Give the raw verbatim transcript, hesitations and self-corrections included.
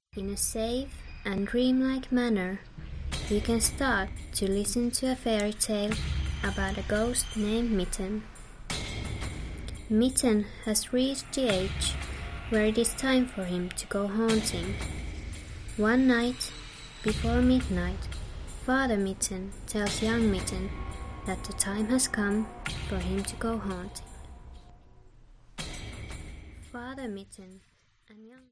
In a safe and dreamlike manner, you can start to listen to a fairy tale about a ghost named Mitten. Mitten has reached the age where it is time for him to go haunting. One night, before midnight, Father Mitten tells young Mitten that the time has come for him to go haunting. Father Mitten and young